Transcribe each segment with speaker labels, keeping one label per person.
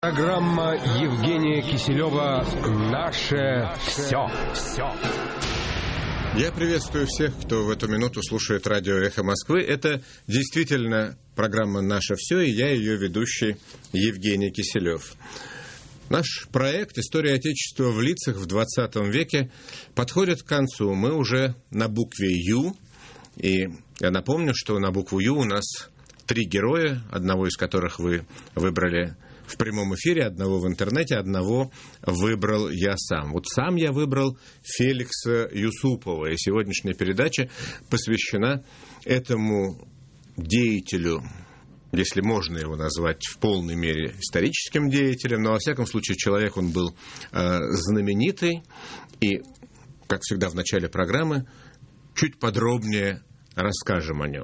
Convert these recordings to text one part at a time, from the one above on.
Speaker 1: Программа Евгения Киселева «Наше все».
Speaker 2: Я приветствую всех, кто в эту минуту слушает радио «Эхо Москвы». Это действительно программа «Наше все», и я ее ведущий Евгений Киселев. Наш проект «История Отечества в лицах в 20 веке» подходит к концу. Мы уже на букве «Ю», и я напомню, что на букву «Ю» у нас 3 героя, одного из которых вы выбрали в прямом эфире, одного в интернете, одного выбрал я сам. Вот сам я выбрал Феликса Юсупова, и сегодняшняя передача посвящена этому деятелю, если можно его назвать в полной мере историческим деятелем, но во всяком случае человек он был знаменитый, и, как всегда в начале программы, чуть подробнее расскажем о нем.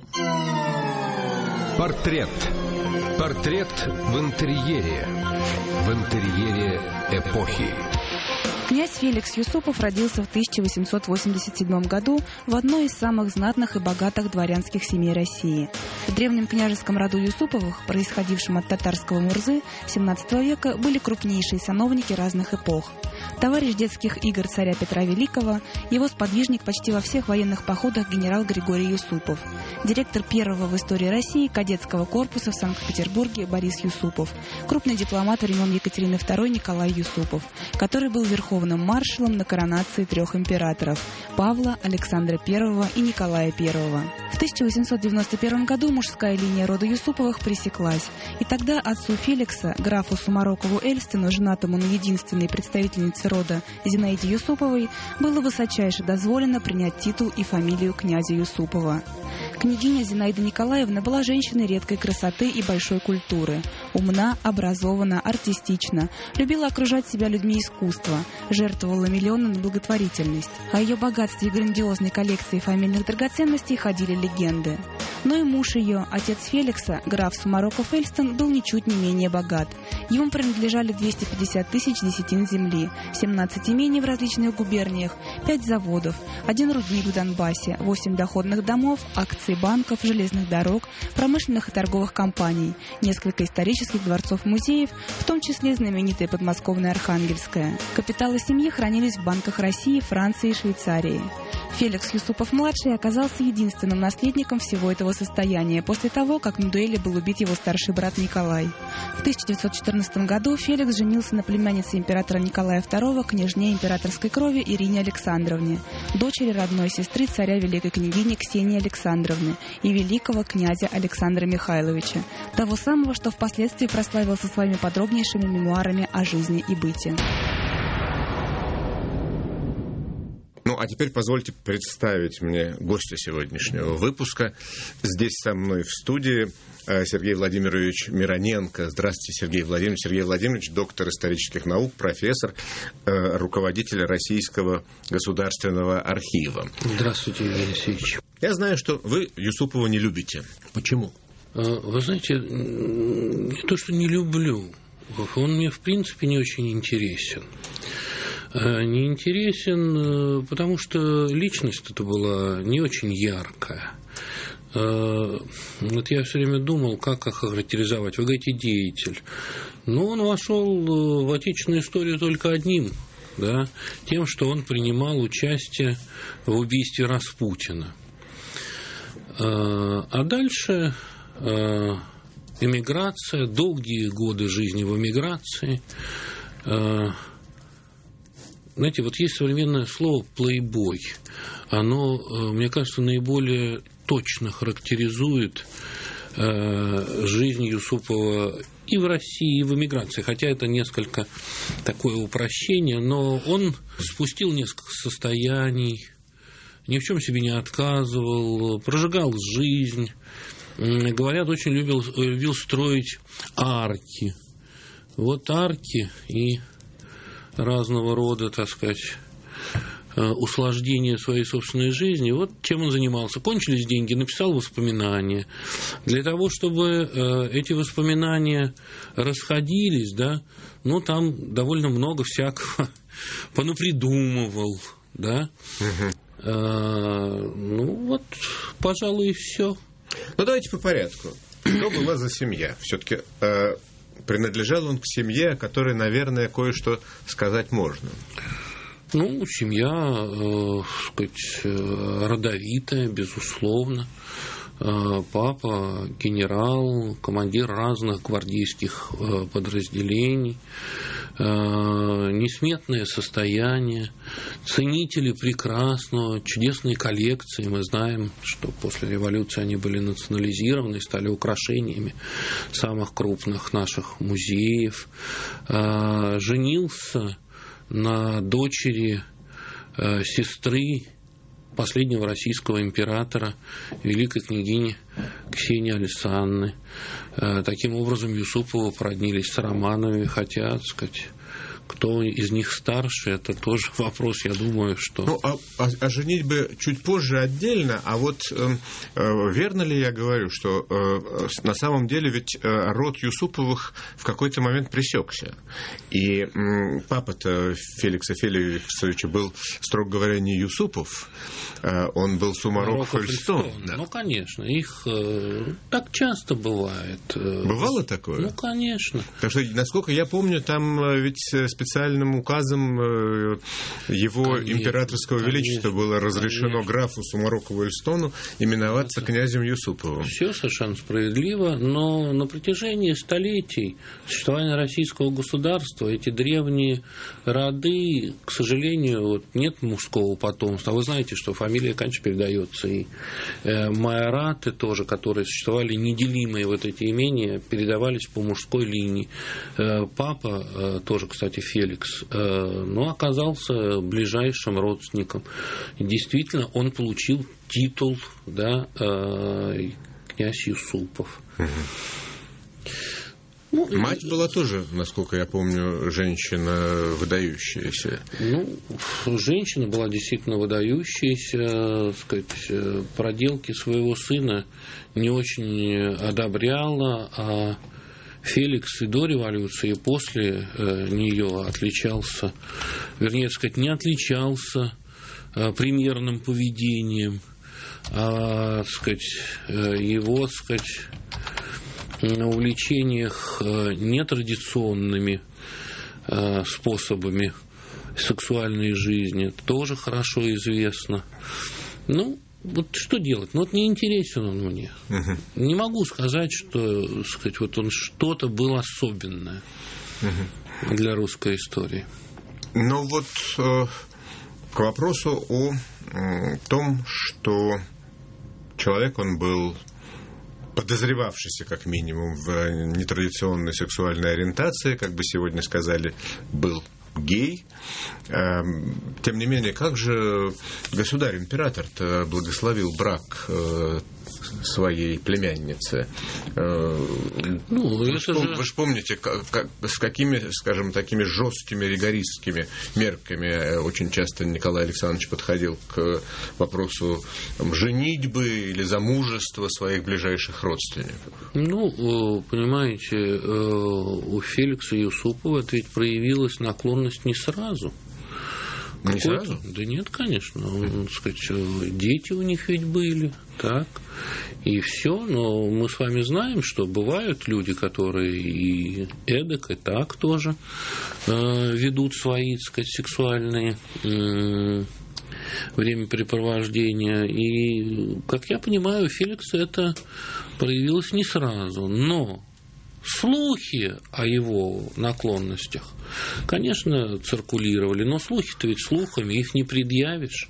Speaker 1: Портрет. Портрет в интерьере. В интерьере эпохи.
Speaker 3: Князь Феликс Юсупов родился в 1887 году в одной из самых знатных и богатых дворянских семей России. В древнем княжеском роду Юсуповых, происходившем от татарского Мурзы XVII века, были крупнейшие сановники разных эпох. Товарищ детских игр царя Петра Великого, его сподвижник почти во всех военных походах генерал Григорий Юсупов, директор первого в истории России кадетского корпуса в Санкт-Петербурге Борис Юсупов, крупный дипломат времен Екатерины II Николай Юсупов, который был верховным маршалом на коронации 3 императоров – Павла, Александра I и Николая I. В 1891 году мужская линия рода Юсуповых пресеклась, и тогда отцу Феликса, графу Сумарокову-Эльстину, женатому на единственной представительнице рода Зинаиде Юсуповой, было высочайше дозволено принять титул и фамилию князя Юсупова. Княгиня Зинаида Николаевна была женщиной редкой красоты и большой культуры. Умна, образована, артистична, любила окружать себя людьми искусства, жертвовала миллионы на благотворительность. О ее богатстве и грандиозной коллекции фамильных драгоценностей ходили легенды. Но и муж ее, отец Феликса, граф Сумароков-Эльстон, был ничуть не менее богат. Ему принадлежали 250 тысяч десятин земли, 17 имений в различных губерниях, 5 заводов, 1 рудник в Донбассе, 8 доходных домов, акции банков, железных дорог, промышленных и торговых компаний, несколько исторических дворцов-музеев, в том числе знаменитая подмосковная Архангельская. Капиталы семьи хранились в банках России, Франции и Швейцарии. Феликс Юсупов-младший оказался единственным наследником всего этого состояния после того, как на дуэли был убит его старший брат Николай. В 1914 году Феликс женился на племяннице императора Николая II, княжне императорской крови Ирине Александровне, дочери родной сестры царя великой княгини Ксении Александровны и великого князя Александра Михайловича, того самого, что впоследствии прославился своими подробнейшими мемуарами о жизни и быте.
Speaker 2: Ну, а теперь позвольте представить мне гостя сегодняшнего выпуска. Здесь со мной в студии Сергей Владимирович Мироненко. Здравствуйте, Сергей Владимирович. Сергей Владимирович, доктор исторических наук, профессор, руководитель Российского государственного архива.
Speaker 4: Здравствуйте, Евгений Алексеевич.
Speaker 2: Я знаю, что вы Юсупова не любите. Почему?
Speaker 4: Вы знаете, не то, что не люблю. Он мне, в принципе, не очень интересен. Не интересен, потому что личность это была не очень яркая. Вот я все время думал, как охарактеризовать. Вы говорите, деятель. Но он вошел в отечественную историю только одним, да, тем, что он принимал участие в убийстве Распутина. А дальше эмиграция, долгие годы жизни в эмиграции. Знаете, вот есть современное слово «плейбой». Оно, мне кажется, наиболее точно характеризует жизнь Юсупова и в России, и в эмиграции. Хотя это несколько такое упрощение, но он спустил несколько состояний, ни в чем себе не отказывал, прожигал жизнь. Говорят, очень любил строить арки. Вот арки и разного рода, так сказать, усложнения своей собственной жизни. Вот чем он занимался. Кончились деньги, написал воспоминания. Для того, чтобы эти воспоминания расходились, да, ну, там довольно много всякого понапридумывал, да. Ну, вот, пожалуй, и все.
Speaker 2: Ну, давайте по порядку. Что была за семья? Все-таки принадлежал он к семье, о которой, наверное, кое-что сказать можно.
Speaker 4: Ну, семья, сказать, родовитая, безусловно. Папа генерал, командир разных гвардейских подразделений, несметное состояние, ценители прекрасного, чудесные коллекции. Мы знаем, что после революции они были национализированы и стали украшениями самых крупных наших музеев. Женился на дочери сестры последнего российского императора, великой княгини Ксении Александры. Таким образом, Юсуповы породнились с Романовыми, хотя, так сказать, кто из них старше, это тоже вопрос, я думаю, что...
Speaker 2: Ну, о женитьбе чуть позже отдельно, а вот верно ли я говорю, что на самом деле ведь род Юсуповых в какой-то момент пресекся, и папа-то Феликса Феликсовича был, строго говоря, не Юсупов, он был Сумароков-Эльстон.
Speaker 4: Да. Ну, конечно, их так часто бывает.
Speaker 2: Бывало такое?
Speaker 4: Ну, конечно.
Speaker 2: Потому что, насколько я помню, там ведь специальным указом его конечно, императорского величества было разрешено графу Сумарокову-Эльстону именоваться князем Юсуповым.
Speaker 4: Все совершенно справедливо, но на протяжении столетий существования российского государства эти древние роды, к сожалению, вот нет мужского потомства. А вы знаете, что фамилия, конечно, передается, и майораты тоже, которые существовали неделимые, вот эти имения передавались по мужской линии. Папа тоже, кстати, Феликс, но оказался ближайшим родственником. И действительно, он получил титул, да, князь Юсупов.
Speaker 2: Ну, мать была тоже, насколько я помню, женщина выдающаяся.
Speaker 4: Ну, женщина была действительно выдающаяся, сказать, проделки своего сына не очень одобряла, а Феликс и до революции, и после нее отличался, вернее сказать, не отличался примерным поведением, а, сказать, его, сказать, на увлечениях нетрадиционными способами сексуальной жизни тоже хорошо известно. Ну, вот что делать? Ну, вот не интересен он мне. Не могу сказать, что, сказать, вот он что-то был особенное для русской истории.
Speaker 2: Ну, вот к вопросу о том, что человек, он был подозревавшийся, как минимум, в нетрадиционной сексуальной ориентации, как бы сегодня сказали, был гей. Тем не менее, как же государь-император-то благословил брак своей племянницы?
Speaker 4: Ну,
Speaker 2: вы же помните, с какими, скажем, такими жесткими ригористскими мерками очень часто Николай Александрович подходил к вопросу женитьбы или замужества своих ближайших родственников?
Speaker 4: Ну, понимаете, у Феликса Юсупова это ведь проявилась наклонность не сразу.
Speaker 2: Не сразу?
Speaker 4: Да нет, конечно. Он, сказать, дети у них ведь были, так, и все. Но мы с вами знаем, что бывают люди, которые и эдак, и так тоже ведут свои, так сказать, сексуальные времяпрепровождения. И, как я понимаю, у Феликса это проявилось не сразу. Но слухи о его наклонностях, конечно, циркулировали, но слухи-то ведь слухами, их не предъявишь.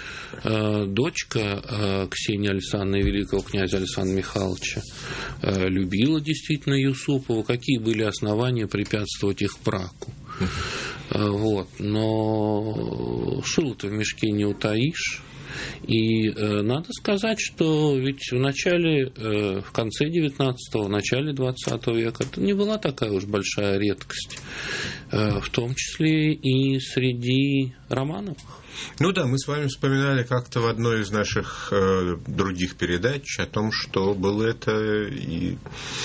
Speaker 4: Дочка Ксении Александры, великого князя Александра Михайловича, любила действительно Юсупова. Какие были основания препятствовать их браку? Вот. Но шило-то в мешке не утаишь. И надо сказать, что ведь в конце 19-го, в начале 20 века это не была такая уж большая редкость, в том числе и среди Романовых.
Speaker 2: Ну да, мы с вами вспоминали как-то в одной из наших других передач о том, что было это и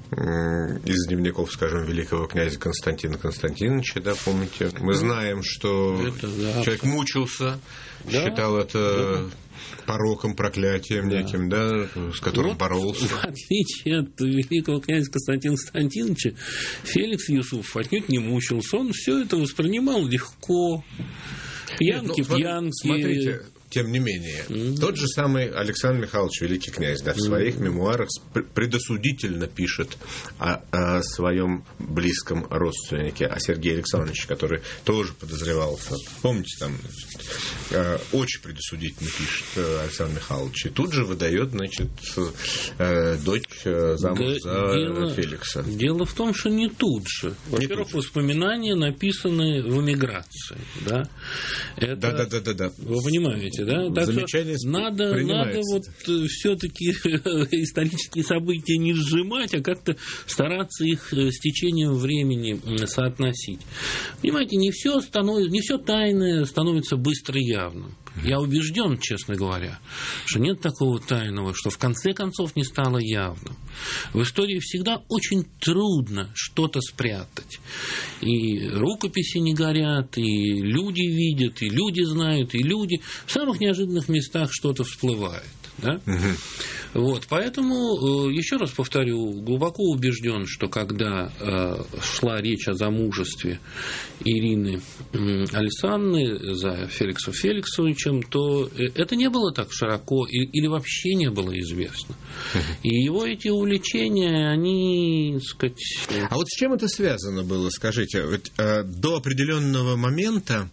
Speaker 2: из дневников, скажем, великого князя Константина Константиновича, да, помните? Мы знаем, что человек мучился, считал это пороком, проклятием неким, да, с которым боролся.
Speaker 4: В отличие от великого князя Константина Константиновича, Феликс Юсупов отнюдь не мучился. Он все это воспринимал легко. Пьянки.
Speaker 2: Смотрите, тем не менее, тот же самый Александр Михайлович, великий князь, да, в своих мемуарах предосудительно пишет о своем близком родственнике, о Сергее Александровиче, который тоже подозревался. Помните, там очень предосудительно пишет Александр Михайлович. И тут же выдает, значит, дочь замуж за Феликса.
Speaker 4: Дело в том, что не тут же. Во-первых, воспоминания написаны в эмиграции. Да?
Speaker 2: Да.
Speaker 4: Вы понимаете, да? Так что надо вот все-таки исторические события не сжимать, а как-то стараться их с течением времени соотносить. Понимаете, не все тайное становится быстро явным. Я убежден, честно говоря, что нет такого тайного, что в конце концов не стало явным. В истории всегда очень трудно что-то спрятать. И рукописи не горят, и люди видят, и люди знают, и люди в самых неожиданных местах что-то всплывает. Да? Вот, поэтому, еще раз повторю, глубоко убежден, что когда шла речь о замужестве Ирины Александровны за Феликсом Феликсовичем, то это не было так широко или вообще не было известно. И его эти увлечения, они, так сказать...
Speaker 2: А вот с чем это связано было, скажите? Ведь до определенного момента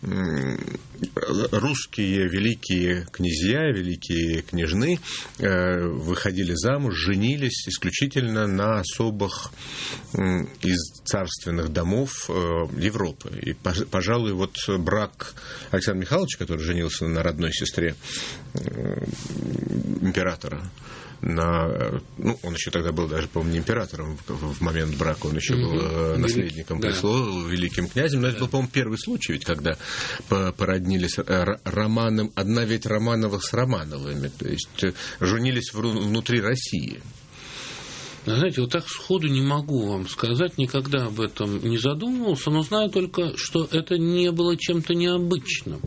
Speaker 2: русские великие князья, великие княжны выходили замуж, женились исключительно на особых из царственных домов Европы. И, пожалуй, вот брак Александра Михайловича, который женился на родной сестре императора, он еще тогда был даже, по-моему, не императором в момент брака, он еще был наследником престола, великим князем, но это был, по-моему, первый случай, ведь когда породнились Романом, одна ведь Романова с Романовыми, то есть женились внутри России.
Speaker 4: Знаете, вот так сходу не могу вам сказать, никогда об этом не задумывался, но знаю только, что это не было чем-то необычным.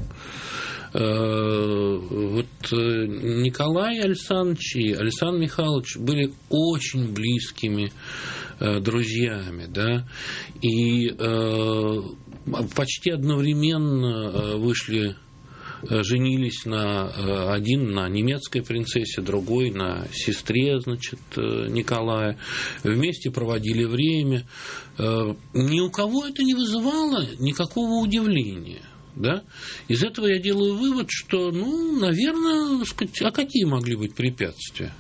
Speaker 4: Вот Николай Александрович и Александр Михайлович были очень близкими друзьями, да, и почти одновременно женились один на немецкой принцессе, другой на сестре, значит, Николая. Вместе проводили время. Ни у кого это не вызывало никакого удивления. Да? Из этого я делаю вывод, что, наверное, сказать, а какие могли быть препятствия?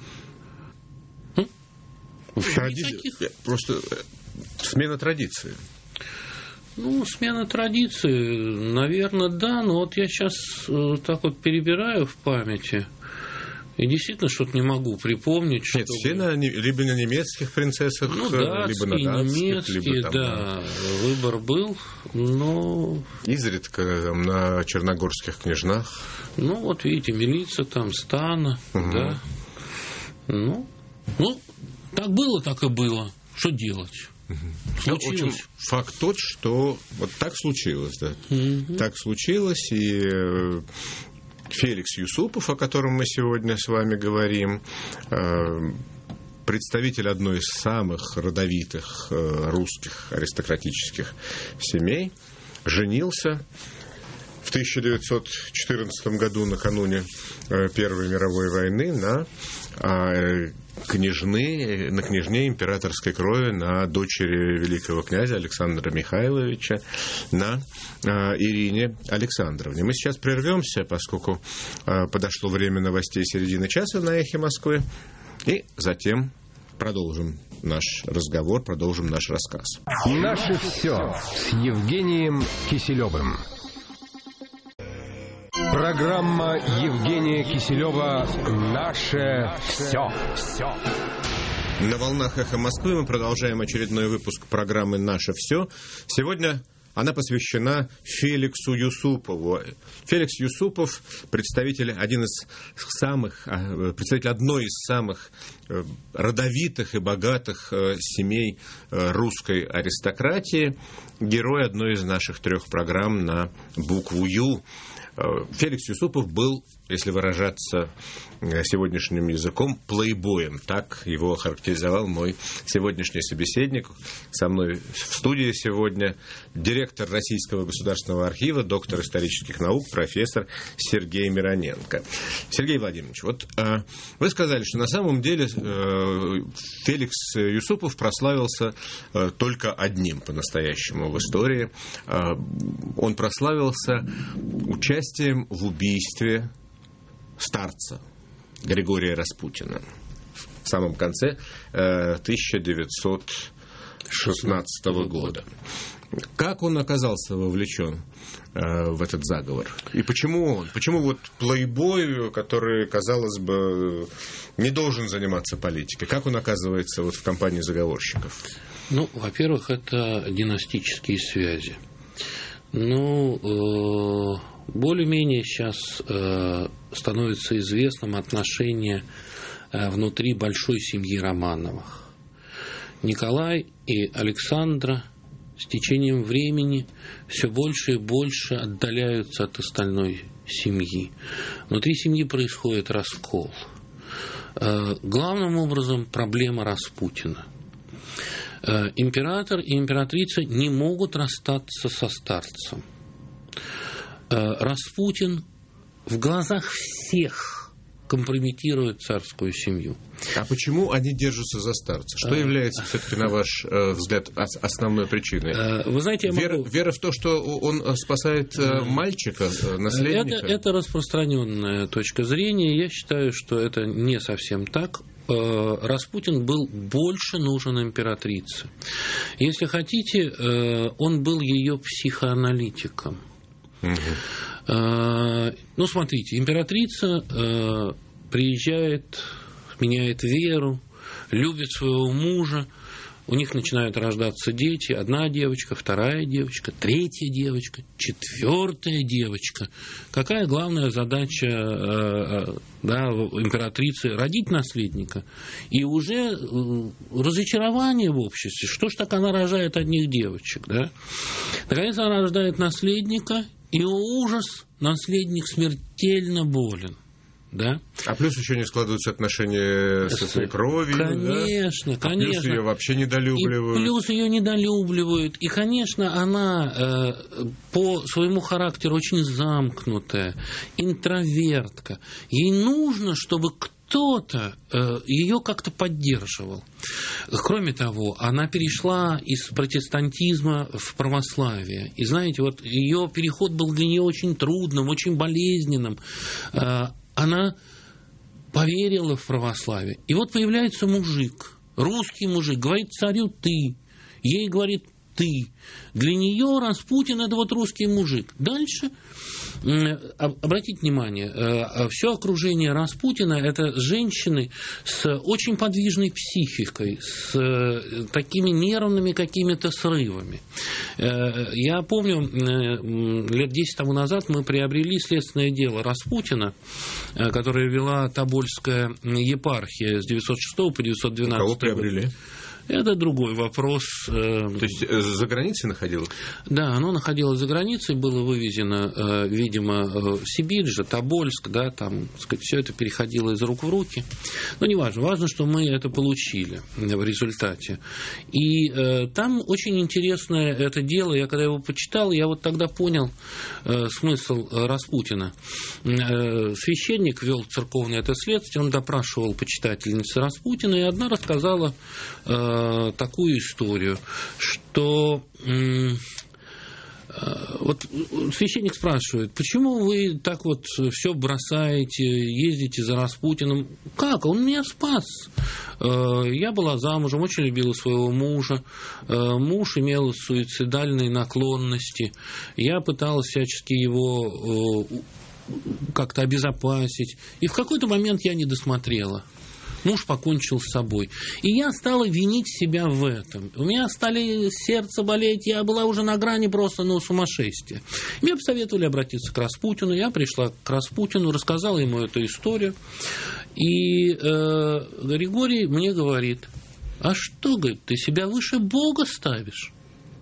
Speaker 2: Просто смена традиции.
Speaker 4: Смена традиции, наверное, да, но вот я сейчас так вот перебираю в памяти и действительно что-то не могу припомнить.
Speaker 2: Нет, все либо на немецких принцессах, либо на датских,
Speaker 4: немецкие,
Speaker 2: либо там,
Speaker 4: да, выбор был, но...
Speaker 2: Изредка на черногорских княжнах.
Speaker 4: Вот видите, милиция там, Стана, да. Так было, так и было. Что делать?
Speaker 2: В общем, факт тот, что вот так случилось, да. Так случилось, и Феликс Юсупов, о котором мы сегодня с вами говорим, представитель одной из самых родовитых русских аристократических семей, женился в 1914 году, накануне Первой мировой войны, на княжне императорской крови, на дочери великого князя Александра Михайловича, на Ирине Александровне. Мы сейчас прервемся, поскольку подошло время новостей середины часа на «Эхе Москвы», и затем продолжим наш разговор, продолжим наш рассказ.
Speaker 1: Наше все с Евгением Киселевым. Программа Евгения Киселева «Наше все».
Speaker 2: На волнах «Эхо Москвы» мы продолжаем очередной выпуск программы «Наше все». Сегодня она посвящена Феликсу Юсупову. Феликс Юсупов представитель одной из самых родовитых и богатых семей русской аристократии, герой одной из наших 3 программ на букву «Ю». Феликс Юсупов был, если выражаться сегодняшним языком, плейбоем. Так его охарактеризовал мой сегодняшний собеседник. Со мной в студии сегодня директор Российского государственного архива, доктор исторических наук, профессор Сергей Мироненко. Сергей Владимирович, вот вы сказали, что на самом деле Феликс Юсупов прославился только одним по-настоящему в истории. Он прославился участием в убийстве старца Григория Распутина в самом конце 1916 года. Как он оказался вовлечен в этот заговор? И почему он? Почему вот плейбой, который, казалось бы, не должен заниматься политикой, как он оказывается вот в компании заговорщиков?
Speaker 4: Ну, во-первых, это династические связи. Более-менее сейчас становится известным отношение внутри большой семьи Романовых. Николай и Александра с течением времени все больше и больше отдаляются от остальной семьи. Внутри семьи происходит раскол. Главным образом проблема Распутина. Император и императрица не могут расстаться со старцем. Распутин в глазах всех компрометирует царскую семью.
Speaker 2: А почему они держатся за старца? Что является все-таки, на ваш взгляд, основной причиной?
Speaker 4: Вы знаете,
Speaker 2: вера в то, что он спасает мальчика, наследника?
Speaker 4: Это распространенная точка зрения. Я считаю, что это не совсем так. Распутин был больше нужен императрице. Если хотите, он был ее психоаналитиком. Ну, смотрите, императрица приезжает, меняет веру, любит своего мужа, у них начинают рождаться дети, 1 девочка, 2 девочка, 3 девочка, 4 девочка. Какая главная задача императрицы? Родить наследника. И уже разочарование в обществе. Что ж так она рожает одних девочек? Да? Наконец она рождает наследника, и, ужас, наследник смертельно болен. Да?
Speaker 2: А плюс еще не складываются отношения со свекровью.
Speaker 4: Конечно,
Speaker 2: да?
Speaker 4: конечно.
Speaker 2: Плюс ее вообще недолюбливают.
Speaker 4: И плюс ее недолюбливают. И, конечно, она по своему характеру очень замкнутая, интровертка. Ей нужно, чтобы кто-то ее как-то поддерживал. Кроме того, она перешла из протестантизма в православие. И знаете, вот ее переход был для нее очень трудным, очень болезненным. Она поверила в православие. И вот появляется мужик, русский мужик, говорит царю «ты». Ей говорит «ты». Для нее Распутин – это вот русский мужик. Дальше, обратите внимание, все окружение Распутина – это женщины с очень подвижной психикой, с такими нервными какими-то срывами. Я помню, лет 10 тому назад мы приобрели следственное дело Распутина, которое вела Тобольская епархия с 906 по 912
Speaker 2: Кого приобрели?
Speaker 4: Это другой вопрос.
Speaker 2: То есть за границей находилось?
Speaker 4: Да, оно находилось за границей, было вывезено, видимо, в Сибирь же, Тобольск, да, там, так сказать, все это переходило из рук в руки. Но не важно, важно, что мы это получили в результате. И там очень интересное это дело, я когда его почитал, я вот тогда понял смысл Распутина. Священник вел церковное это следствие, он допрашивал почитательницы Распутина, и одна рассказала такую историю, что вот священник спрашивает, почему вы так вот все бросаете, ездите за Распутиным? Как? Он меня спас. Я была замужем, очень любила своего мужа. Муж имел суицидальные наклонности. Я пыталась всячески его как-то обезопасить. И в какой-то момент я не досмотрела. муж покончил с собой. И я стала винить себя в этом. У меня стали сердце болеть, я была уже на грани просто сумасшествия. Мне посоветовали обратиться к Распутину. Я пришла к Распутину, рассказала ему эту историю. И Григорий мне говорит: а что, говорит, ты себя выше Бога ставишь?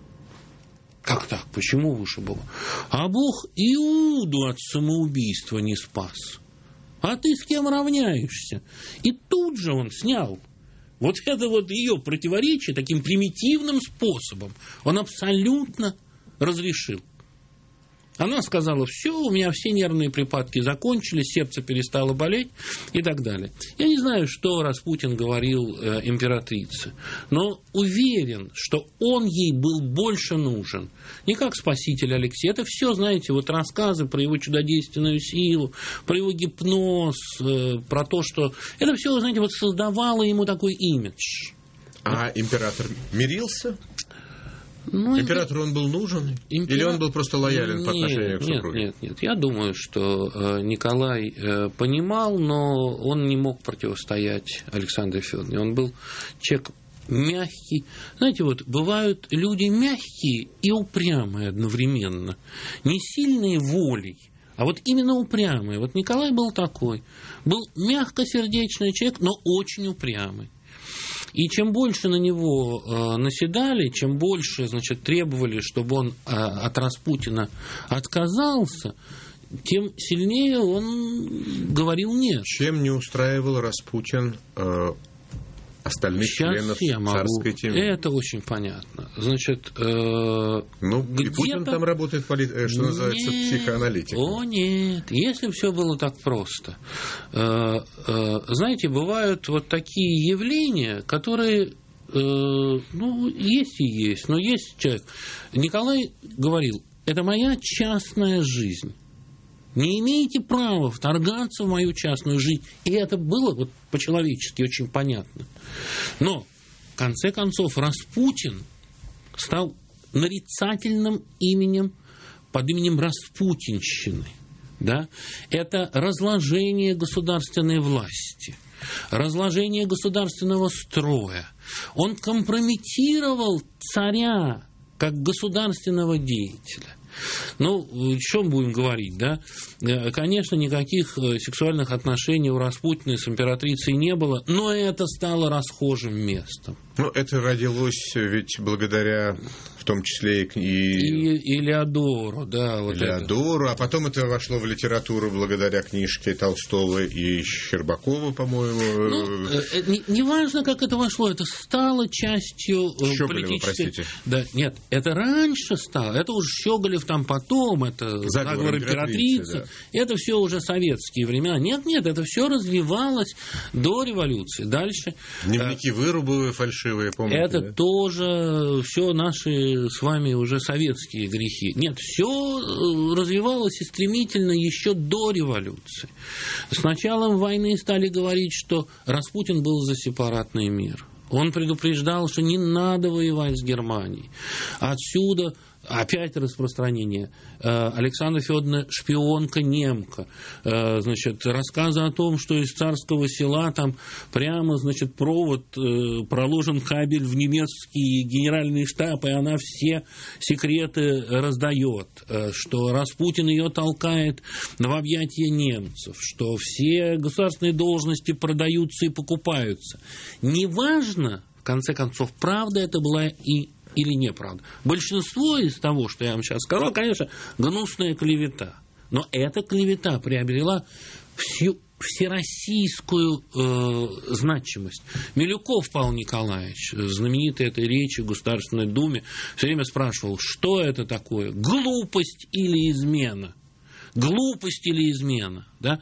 Speaker 4: Как так? Почему выше Бога? А Бог Иуду от самоубийства не спас. А ты с кем равняешься? И тут же он снял вот это вот ее противоречие таким примитивным способом. Он абсолютно разрешил. Она сказала: все, у меня все нервные припадки закончились, сердце перестало болеть и так далее. Я не знаю, что Распутин говорил императрице, но уверен, что он ей был больше нужен. Не как спаситель Алексей. Это все, знаете, вот рассказы про его чудодейственную силу, про его гипноз, про то, что... Это все, знаете, вот создавало ему такой имидж.
Speaker 2: А император мирился? Императору он был нужен? Или он был просто лоялен по отношению к супруге?
Speaker 4: Нет. Я думаю, что Николай понимал, но он не мог противостоять Александре Федоровне. Он был человек мягкий. Знаете, вот бывают люди мягкие и упрямые одновременно. Не сильные волей, а вот именно упрямые. Вот Николай был такой. Был мягкосердечный человек, но очень упрямый. И чем больше на него наседали, чем больше, значит, требовали, чтобы он от Распутина отказался, тем сильнее он говорил нет.
Speaker 2: Чем не устраивал Распутин остальных членов царской темы?
Speaker 4: Это очень понятно. Значит,
Speaker 2: и Путин там работает, что называется, психоаналитиком.
Speaker 4: О, нет. Если все было так просто. Знаете, бывают вот такие явления, которые, есть и есть. Но есть человек. Николай говорил: это моя частная жизнь. Не имеете права вторгаться в мою частную жизнь. И это было вот по-человечески очень понятно. Но, в конце концов, Распутин стал нарицательным именем под именем распутинщины. Да? Это разложение государственной власти, разложение государственного строя. Он компрометировал царя как государственного деятеля. О чем будем говорить, да? Конечно, никаких сексуальных отношений у Распутина с императрицей не было, но это стало расхожим местом.
Speaker 2: Это родилось ведь благодаря, в том числе
Speaker 4: и Леодору, да. Вот
Speaker 2: Леодору, а потом это вошло в литературу благодаря книжке Толстого и Щербакова, по-моему.
Speaker 4: Неважно, как это вошло, это стало частью
Speaker 2: политической... простите.
Speaker 4: Да, нет, это раньше стало, это уже Щеголев там потом, это заговор императрицы, да. Это все уже советские времена. Нет, это все развивалось до революции. Дальше...
Speaker 2: Дневники Вырубовой фальшивые, помните?
Speaker 4: Это тоже все наши с вами уже советские грехи. Нет, все развивалось и стремительно еще до революции. С началом войны стали говорить, что Распутин был за сепаратный мир. Он предупреждал, что не надо воевать с Германией. Отсюда опять распространение. Александра Федоровна шпионка немка. Значит, рассказы о том, что из Царского Села там прямо, значит, провод, проложен кабель в немецкий генеральный штаб, и она все секреты раздает. Что Распутин ее толкает в объятия немцев. Что все государственные должности продаются и покупаются. Неважно, в конце концов, правда это была или неправда. Большинство из того, что я вам сейчас сказал, конечно, гнусная клевета. Но эта клевета приобрела всероссийскую значимость. Милюков Павел Николаевич, знаменитый этой речи в Государственной Думе, все время спрашивал, что это такое? Глупость или измена? Глупость или измена? Да?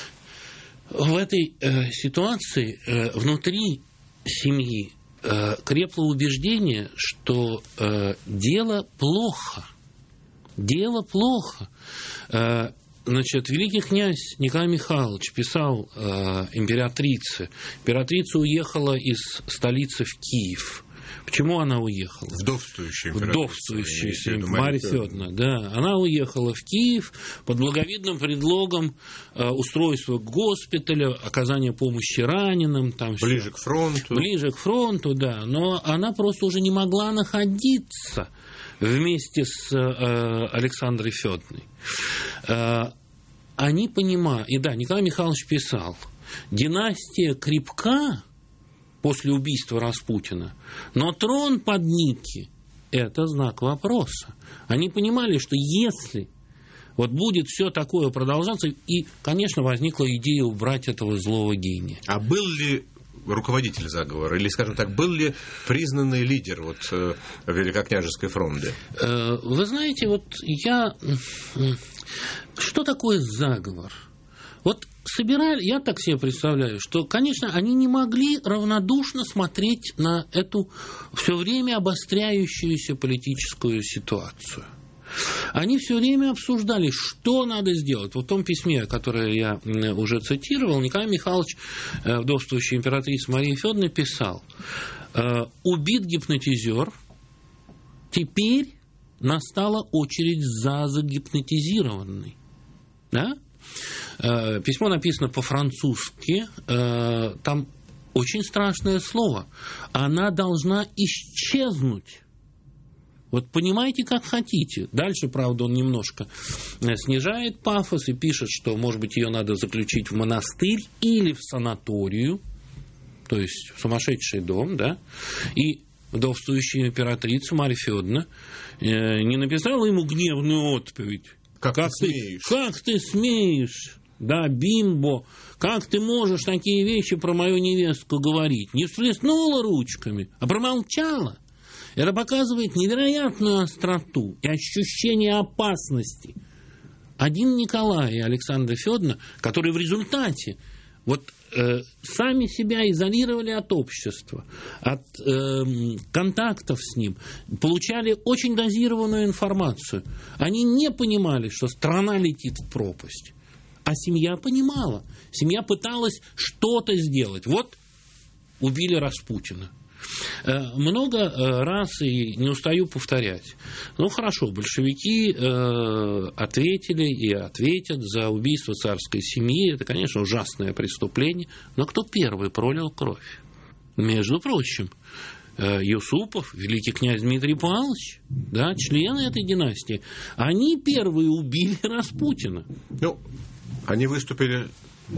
Speaker 4: В этой ситуации внутри семьи крепло убеждение, что дело плохо. Дело плохо. Значит, великий князь Николай Михайлович писал императрице. Императрица уехала из столицы в Киев. Почему она уехала?
Speaker 2: Вдовствующая
Speaker 4: Марья Федоровна, да. Она уехала в Киев под благовидным предлогом устройства госпиталя, оказания помощи раненым. Там
Speaker 2: ближе к фронту.
Speaker 4: Ближе к фронту, да. Но она просто уже не могла находиться вместе с Александрой Федоровной. Они понимают, и да, Николай Михайлович писал, династия крепка после убийства Распутина, но трон под Ники – это знак вопроса. Они понимали, что если вот будет все такое продолжаться, и, конечно, возникла идея убрать этого злого гения.
Speaker 2: А был ли руководитель заговора, или, скажем так, был ли признанный лидер вот Великокняжеской фронды?
Speaker 4: Вы знаете, вот что такое заговор? Вот собирали, я так себе представляю, что, конечно, они не могли равнодушно смотреть на эту все время обостряющуюся политическую ситуацию. Они все время обсуждали, что надо сделать. Вот в том письме, которое я уже цитировал, Николай Михайлович, вдовствующая императрица Мария Федоровна, писал: убит гипнотизер, теперь настала очередь за загипнотизированный. Да? Письмо написано по-французски, там очень страшное слово. Она должна исчезнуть. Вот понимаете, как хотите. Дальше, правда, он немножко снижает пафос и пишет, что, может быть, ее надо заключить в монастырь или в санаторию, то есть в сумасшедший дом, да, и вдовствующая императрица Марья Федоровна не написала ему гневную отповедь. Как ты смеешь, да, бимбо, как ты можешь такие вещи про мою невестку говорить? Не всплеснула ручками, а промолчала. Это показывает невероятную остроту и ощущение опасности. Один Николай и Александра Федоровна, которые в результате сами себя изолировали от общества, от контактов с ним, получали очень дозированную информацию. Они не понимали, что страна летит в пропасть. А семья понимала. Семья пыталась что-то сделать. Вот убили Распутина. Много раз, и не устаю повторять. Ну, хорошо, большевики ответили и ответят за убийство царской семьи. Это, конечно, ужасное преступление. Но кто первый пролил кровь? Между прочим, Юсупов, великий князь Дмитрий Павлович, да, члены этой династии, они первые убили Распутина.
Speaker 2: Ну, они выступили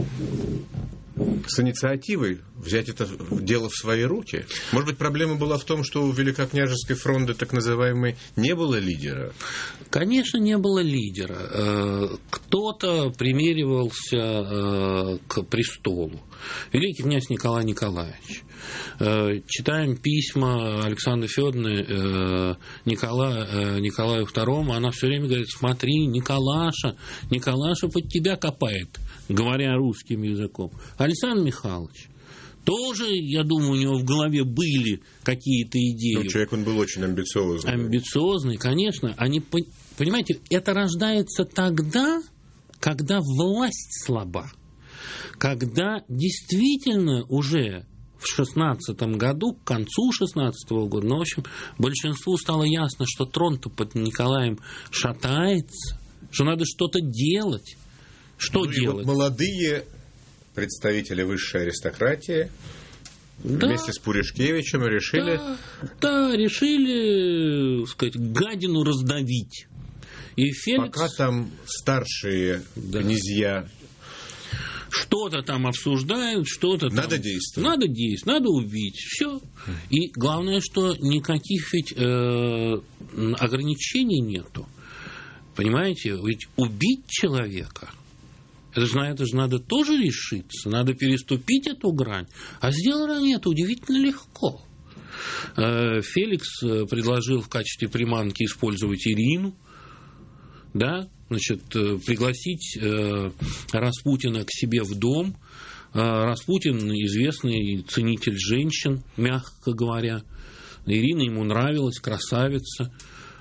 Speaker 2: с инициативой взять это дело в свои руки. Может быть, проблема была в том, что у Великокняжеской фронды, так называемой, не было лидера?
Speaker 4: Конечно, не было лидера. Кто-то примеривался к престолу. Великий князь Николай Николаевич. Читаем письма Александры Федоровны Николаю II, она все время говорит: смотри, Николаша под тебя копает, говоря русским языком. Александр Михайлович тоже, я думаю, у него в голове были какие-то идеи.
Speaker 2: Ну, человек он был очень амбициозный.
Speaker 4: Амбициозный, конечно. Они, понимаете, это рождается тогда, когда власть слаба. Когда действительно уже в 16 году, к концу 16 года, ну, в общем, большинству стало ясно, что трон-то под Николаем шатается, что надо что-то делать. Что делать?
Speaker 2: Вот молодые представители высшей аристократии вместе с Пуришкевичем решили...
Speaker 4: Да, решили, сказать, гадину раздавить. И Феликс...
Speaker 2: Пока там старшие князья...
Speaker 4: Что-то там обсуждают, что-то там...
Speaker 2: Надо действовать.
Speaker 4: Надо убить. Все. И главное, что никаких ведь ограничений нету. Понимаете? Ведь убить человека, это же надо тоже решиться. Надо переступить эту грань. А сделано они это удивительно легко. Феликс предложил в качестве приманки использовать Ирину. Да? Значит, пригласить Распутина к себе в дом. Распутин известный ценитель женщин, мягко говоря. Ирина ему нравилась, красавица.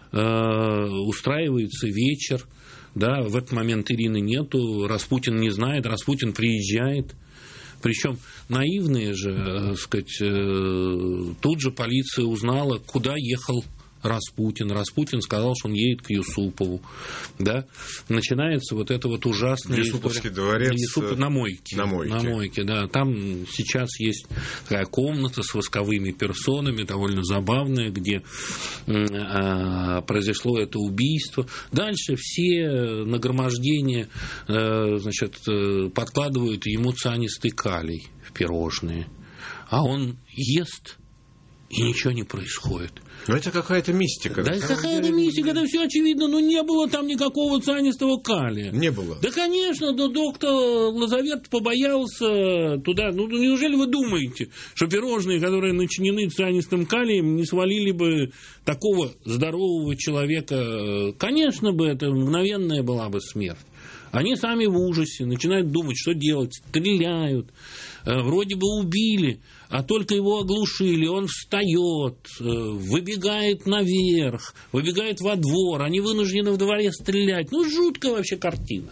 Speaker 4: Устраивается вечер. Да, в этот момент Ирины нету, Распутин не знает, Распутин приезжает. Причем наивные же, сказать, тут же полиция узнала, куда ехал Распутин. Распутин сказал, что он едет к Юсупову. Да? Начинается вот это вот ужасная
Speaker 2: Юсуповский дворец
Speaker 4: на Мойке. На Мойке, да. Там сейчас есть такая комната с восковыми персонами, довольно забавная, где произошло это убийство. Дальше все нагромождения, значит, подкладывают ему цианистый калий в пирожные. А он ест, и ничего не происходит.
Speaker 2: Но это какая-то мистика.
Speaker 4: Да, это какая-то мистика, это все очевидно, но не было там никакого цианистого калия.
Speaker 2: Не было?
Speaker 4: Да, конечно, но доктор Лазавет побоялся туда. Ну, неужели вы думаете, что пирожные, которые начинены цианистым калием, не свалили бы такого здорового человека? Конечно бы, это мгновенная была бы смерть. Они сами в ужасе, начинают думать, что делать, стреляют, вроде бы убили, а только его оглушили, он встает, выбегает наверх, выбегает во двор, они вынуждены в дворе стрелять. Ну, жуткая вообще картина.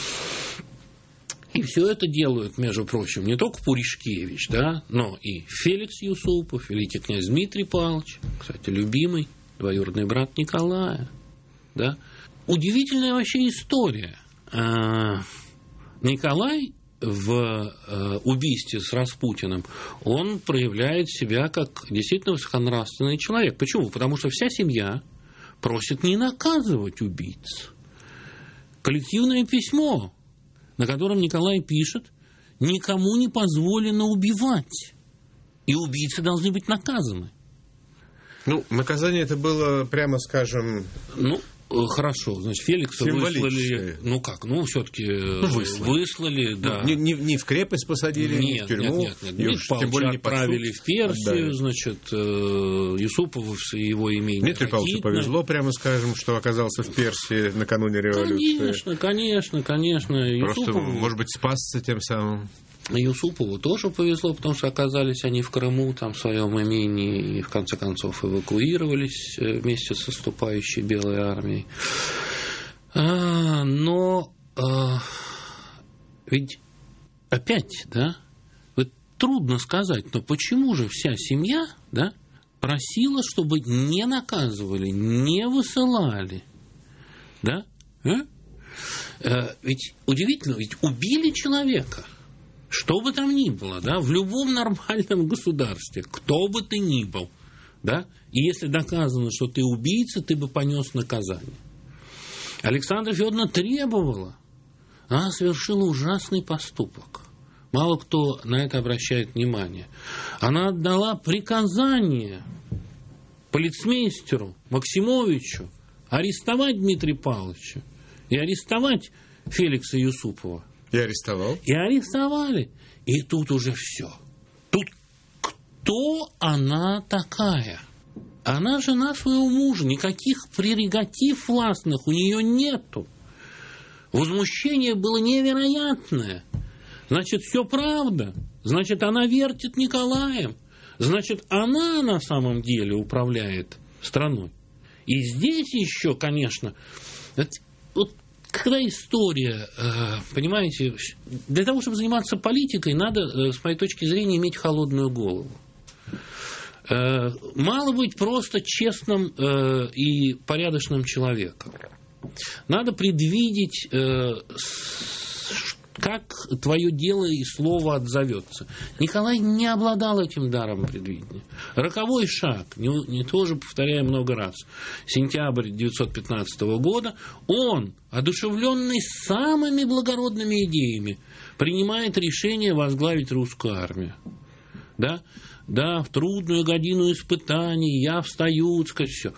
Speaker 4: И все это делают, между прочим, не только Пуришкевич, да, но и Феликс Юсупов, великий князь Дмитрий Павлович, кстати, любимый двоюродный брат Николая. Да. Удивительная вообще история. Николай в убийстве с Распутиным, он проявляет себя как действительно высоконравственный человек. Почему? Потому что вся семья просит не наказывать убийц. Коллективное письмо, на котором Николай пишет: никому не позволено убивать, и убийцы должны быть наказаны.
Speaker 2: Ну, наказание это было, прямо скажем...
Speaker 4: Ну, хорошо, значит, Феликса выслали, ну как, ну все-таки выслали, да.
Speaker 2: Ну, не в крепость посадили, не в тюрьму.
Speaker 4: Нет. Тем более не отправили в Персию, да. Значит, Юсупов и его имение.
Speaker 2: Дмитрию Павловичу повезло, прямо скажем, что оказался в Персии накануне революции.
Speaker 4: Конечно.
Speaker 2: Просто,
Speaker 4: Юсупову,
Speaker 2: может быть, спасся тем самым.
Speaker 4: Юсупову тоже повезло, потому что оказались они в Крыму, там, в своем имении, и в конце концов эвакуировались вместе с наступающей Белой армией. Но ведь опять, да, вот трудно сказать, но почему же вся семья, да, просила, чтобы не наказывали, не высылали, да? Ведь удивительно, ведь убили человека. Что бы там ни было, да, в любом нормальном государстве, кто бы ты ни был, да, и если доказано, что ты убийца, ты бы понес наказание. Александра Федоровна требовала, она совершила ужасный поступок. Мало кто на это обращает внимание. Она отдала приказание полицмейстеру Максимовичу арестовать Дмитрия Павловича и арестовать Феликса Юсупова.
Speaker 2: И арестовал?
Speaker 4: И арестовали. И тут уже все. Тут кто она такая? Она жена своего мужа. Никаких прерогатив властных у нее нету. Возмущение было невероятное. Значит, все правда. Значит, она вертит Николаем. Значит, она на самом деле управляет страной. И здесь еще, конечно, вот когда история, понимаете, для того, чтобы заниматься политикой, надо, с моей точки зрения, иметь холодную голову. Мало быть просто честным и порядочным человеком. Надо предвидеть, как твое дело и слово отзовется. Николай не обладал этим даром предвидения. Роковой шаг, не тоже повторяю много раз, сентябрь 1915 года, он, одушевленный самыми благородными идеями, принимает решение возглавить русскую армию. Да, в трудную годину испытаний я встаю, сказать, все.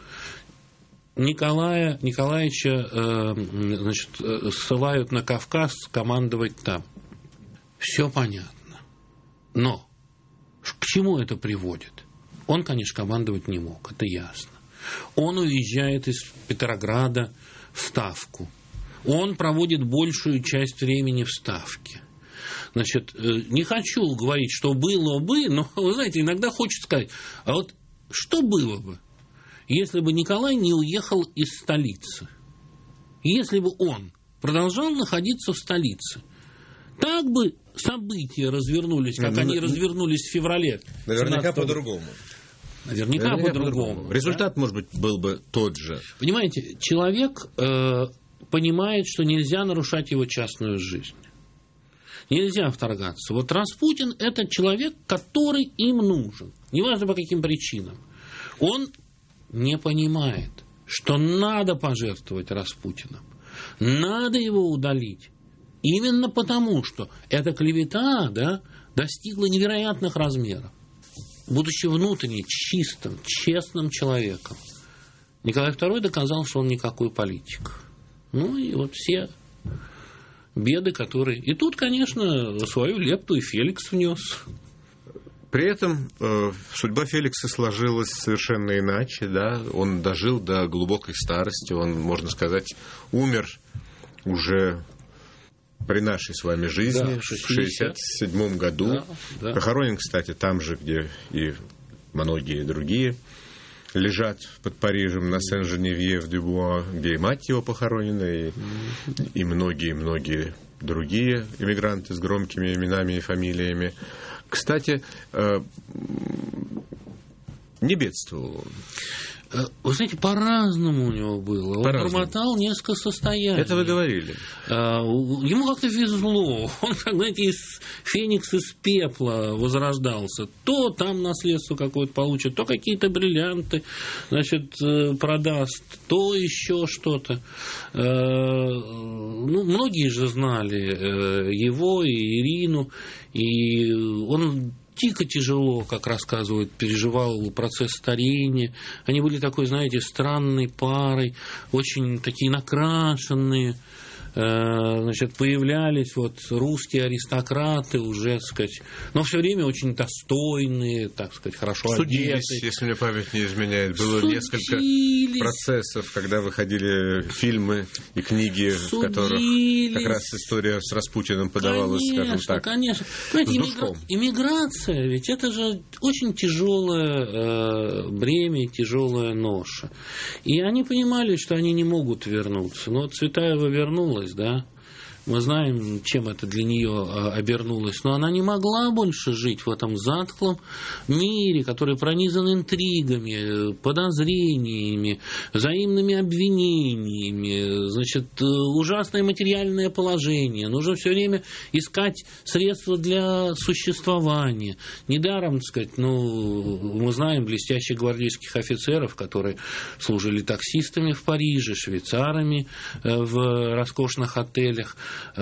Speaker 4: Николаевича значит, ссылают на Кавказ командовать там. Все понятно. Но к чему это приводит? Он, конечно, командовать не мог, это ясно. Он уезжает из Петрограда в Ставку. Он проводит большую часть времени в Ставке. Значит, не хочу говорить, что было бы, но, вы знаете, иногда хочется сказать, а вот что было бы, если бы Николай не уехал из столицы, если бы он продолжал находиться в столице, так бы события развернулись, как они развернулись в феврале.
Speaker 2: Наверняка по-другому.
Speaker 4: Наверняка по-другому.
Speaker 2: Результат, может быть, был бы тот же.
Speaker 4: Понимаете, человек понимает, что нельзя нарушать его частную жизнь. Нельзя вторгаться. Вот Распутин – это человек, который им нужен. Неважно по каким причинам. Он не понимает, что надо пожертвовать Распутиным. Надо его удалить. Именно потому, что эта клевета, да, достигла невероятных размеров. Будучи внутренне чистым, честным человеком, Николай II доказал, что он никакой политик. Ну и вот все беды, которые... И тут, конечно, свою лепту и Феликс внес.
Speaker 2: При этом судьба Феликса сложилась совершенно иначе. Да? Он дожил до глубокой старости, он, можно сказать, умер уже при нашей с вами жизни,
Speaker 4: да,
Speaker 2: в 1967 году.
Speaker 4: Да, да.
Speaker 2: Похоронен, кстати, там же, где и многие другие лежат под Парижем на Сен-Женевье-в-Дюбуа, где и мать его похоронена, и многие-многие другие эмигранты с громкими именами и фамилиями. Кстати, не бедствовал он.
Speaker 4: Вы знаете, по-разному у него было. Он промотал несколько состояний.
Speaker 2: Это вы говорили.
Speaker 4: Ему как-то везло. Он, знаете, феникс из пепла возрождался. То там наследство какое-то получит, то какие-то бриллианты, значит, продаст, то еще что-то. Ну, многие же знали его и Ирину, и он дико тяжело, как рассказывают, переживал процесс старения. Они были такой, знаете, странной парой, очень такие накрашенные. Значит, появлялись вот русские аристократы уже, так сказать, но все время очень достойные, так сказать, хорошо одетые.
Speaker 2: Если мне память не изменяет, было несколько процессов, когда выходили фильмы и книги, в которых как раз история с Распутиным подавалась, скажем так.
Speaker 4: Конечно. Понимаете, иммиграция, ведь это же очень тяжелое бремя, тяжелая ноша. И они понимали, что они не могут вернуться. Но Цветаева вернулась, да, мы знаем, чем это для нее обернулось, но она не могла больше жить в этом затхлом мире, который пронизан интригами, подозрениями, взаимными обвинениями, значит, ужасное материальное положение. Нужно все время искать средства для существования. Недаром, так сказать, мы знаем блестящих гвардейских офицеров, которые служили таксистами в Париже, швейцарами в роскошных отелях,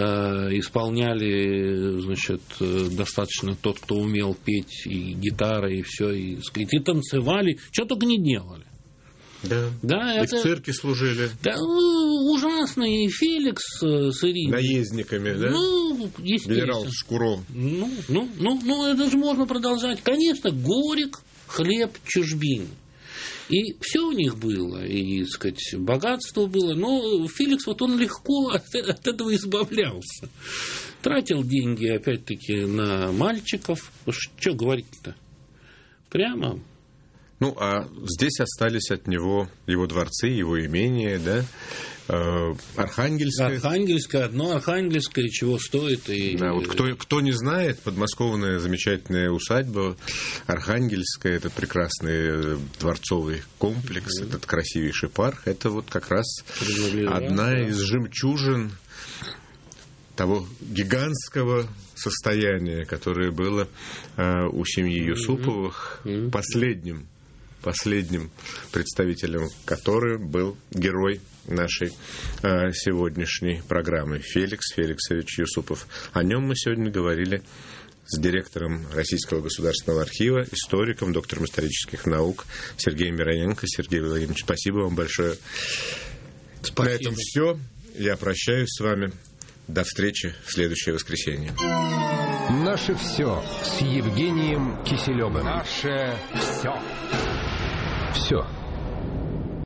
Speaker 4: исполняли, значит, достаточно тот, кто умел петь, и гитара, и все, и танцевали, что только не делали.
Speaker 2: Да,
Speaker 4: да,
Speaker 2: и в цирке служили.
Speaker 4: Да, ужасно, и Феликс с Ириной.
Speaker 2: Наездниками, да?
Speaker 4: Ну, естественно.
Speaker 2: Генерал Шкуро.
Speaker 4: Ну, это же можно продолжать. Конечно, горек, хлеб, чужбины. И все у них было, и, так сказать, богатство было, но Феликс, вот он легко от этого избавлялся. Тратил деньги, опять-таки, на мальчиков. Что говорить-то? Прямо.
Speaker 2: Ну, а здесь остались от него его дворцы, его имения, да? Архангельское. Архангельское,
Speaker 4: чего стоит. И...
Speaker 2: Да, вот кто не знает, подмосковная замечательная усадьба Архангельская, этот прекрасный дворцовый комплекс, этот красивейший парк, это вот как раз одна из жемчужин того гигантского состояния, которое было у семьи Юсуповых, последним представителем которой был герой нашей сегодняшней программы Феликс Феликсович Юсупов. О нем мы сегодня говорили с директором Российского государственного архива, историком, доктором исторических наук Сергеем Мироненко. Сергей Владимирович, спасибо вам большое.
Speaker 4: Спасибо.
Speaker 2: На этом все. Я прощаюсь с вами. До встречи в следующее воскресенье.
Speaker 1: Наше все с Евгением Киселевым. Наше все. Все.